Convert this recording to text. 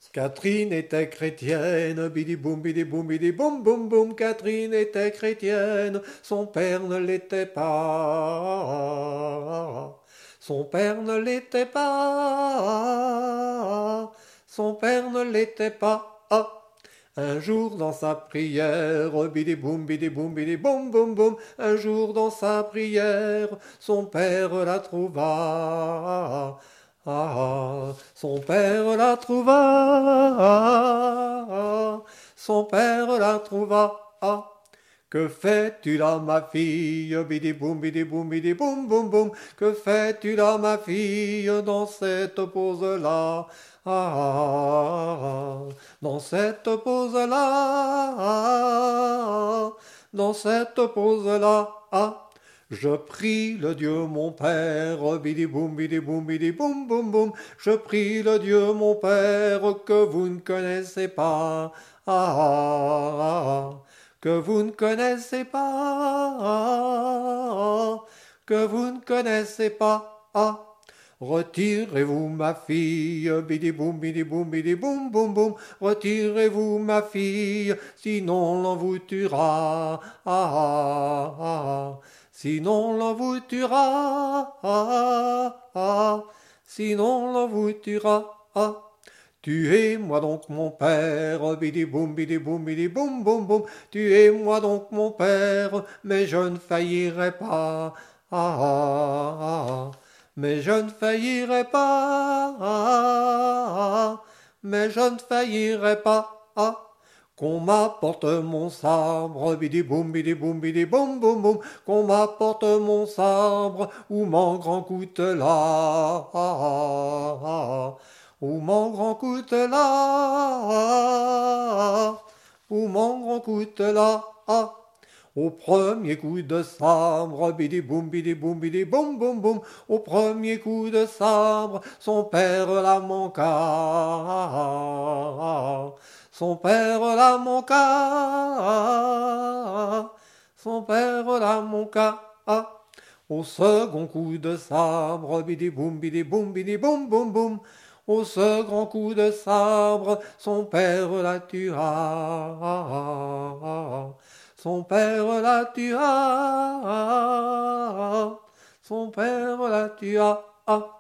Catherine était chrétienne, bidi boum, boum boum. Catherine était chrétienne, son père ne l'était pas. Son père ne l'était pas. Son père ne l'était pas. Un jour dans sa prière, bidi boum, boum boum. Un jour dans sa prière, son père la trouva. Son père la trouva. Son père la trouva. Que fais-tu là, ma fille? Bidi boum, boum boum. Que fais-tu là, ma fille, dans cette pose-là? Dans cette pose-là. Dans cette pose-là. Je prie le Dieu mon Père, bidi boum, boum boum. Je prie le Dieu mon Père que vous ne connaissez pas. Que vous ne connaissez pas. Que vous ne connaissez pas. Retirez-vous ma fille, bidi boum, boum boum. Retirez-vous ma fille, sinon l'on vous tuera. Sinon l'on vous tuera. Sinon l'on vous tuera. Tuez-moi donc mon père, bidi boum, boum boum. Tuez-moi donc mon père, mais je ne faillirai pas. Mais je ne faillirai pas. Mais je ne faillirai pas. Qu'on m'apporte mon sabre, bidi boum, boum boum. Qu'on m'apporte mon sabre, ou mon grand coutelas. Ou mon grand coutelas. Ou mon grand coutelas. Au premier coup de sabre, bidi boum, boum boum. Au premier coup de sabre, son père la manqua. Son père la manqua. Son père la manqua. Au second coup de sabre, bidi boum, boum boum. Au second coup de sabre, son père la tua. Son père la tua. Son père la tua.